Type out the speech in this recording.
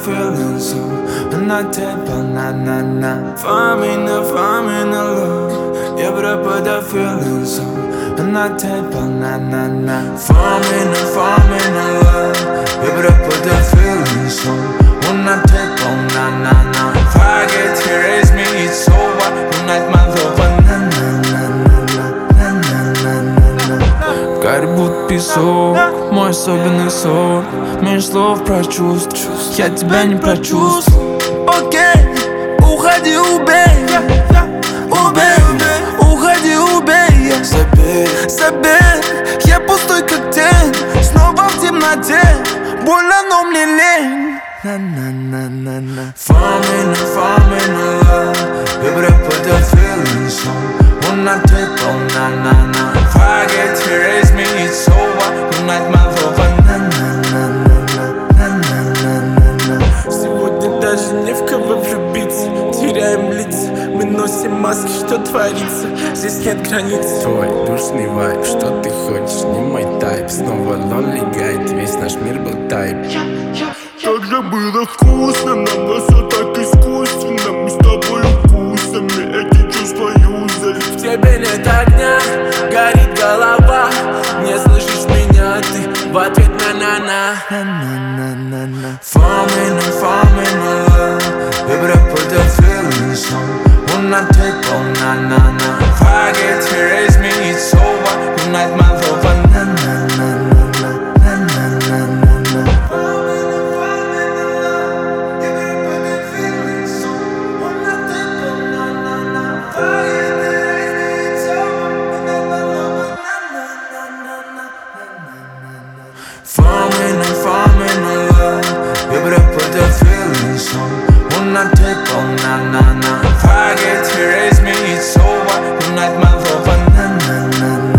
feeling so. Она тепла, на-на-на. Falling in love. Yeah, but I put that feeling so. Она тепла, на-на-на. Falling in love. Yeah, but I put that feeling so. Она тепла, на-на-на. If I get to raise me, it's over. Unite my love, Гарь будто песок, мой особенный сорт. Меньше слов про чувств, я тебя не прочувствую. Окей, уходи, убей, уходи, убей. Забей, я пустой как тень. Снова в темноте, больно, но мне лень. Falling in love. Yeah, but I put that feeling so. Una tepla, na-na-na. If I get to raise me, it's over. Unite my love, на-на-на-на. Сегодня даже не в кого влюбиться. Теряем лица, мы носим маски, что творится. Здесь нет границ. Твой душный вайб, что ты хочешь, не мой тайп. Снова lonely guide, весь наш мир был тайп. Как же было вкусно, нам но все так искусственно. Мы с тобой укусами эти чувства юзали. В тебе нет огня, горит голова. Не слышишь меня, ты в ответ на-на-на. Falling in love. Yeah, but I put that feeling so. Una tepla, na-na-na. If I get to raise me, it's over. Unite my love, na-na-na-na. Falling in love. Yeah, but I put that feeling so. Una tepla, na-na-na. If I get to raise me, it's over. Unite my love, na-na-na.